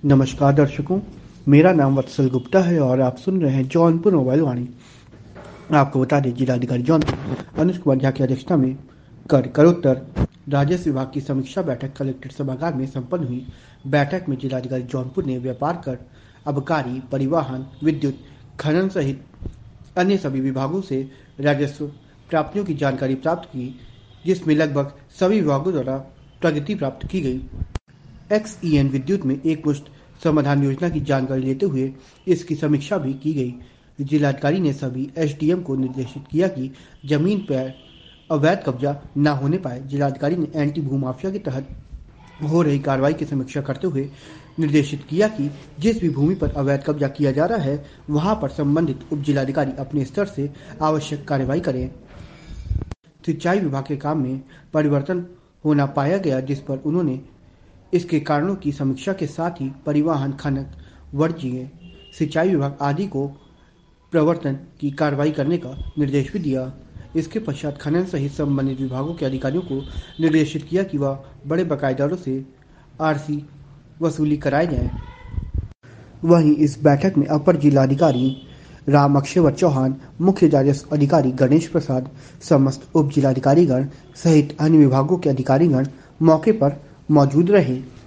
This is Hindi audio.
नमस्कार दर्शकों, मेरा नाम वत्सल गुप्ता है और आप सुन रहे हैं जौनपुर मोबाइल वाणी। आपको बता दें, जिलाधिकारी जौनपुर अनुज कुमार झा की अध्यक्षता में करोत्तर राजस्व विभाग की समीक्षा बैठक कलेक्ट्रेट सभागार में संपन्न हुई। बैठक में जिलाधिकारी जौनपुर ने व्यापार कर, आबकारी, परिवहन, विद्युत, खनन सहित अन्य सभी विभागों से राजस्व प्राप्तियों की जानकारी प्राप्त की, जिसमें लगभग सभी विभागों द्वारा प्रगति प्राप्त की गई। XEN विद्युत में एक मुश्त समाधान योजना की जानकारी लेते हुए इसकी समीक्षा भी की गई। जिलाधिकारी ने सभी SDM को निर्देशित किया कि जमीन पर अवैध कब्जा न होने पाए। जिलाधिकारी ने एंटी भूमाफिया के तहत हो रही कार्रवाई की समीक्षा करते हुए निर्देशित किया कि जिस भी भूमि पर अवैध कब्जा किया जा रहा है, वहां पर संबंधित उप जिलाधिकारी अपने स्तर से आवश्यक कार्रवाई करें। सिंचाई विभाग के काम में परिवर्तन होना पाया गया, जिस पर उन्होंने इसके कारणों की समीक्षा के साथ ही परिवहन, खनन, वर्ज्य सिंचाई विभाग आदि को प्रवर्तन की कार्रवाई करने का निर्देश भी दिया। इसके पश्चात खनन सहित संबंधित विभागों के अधिकारियों को निर्देशित किया कि वह बड़े बकायेदारों से RC वसूली कराए जाए। वहीं इस बैठक में अपर जिलाधिकारी राम अक्षयवर चौहान, मुख्य राजस्व अधिकारी गणेश प्रसाद, समस्त उप जिलाधिकारीगण सहित अन्य विभागों के अधिकारीगण मौके पर मौजूद रहे।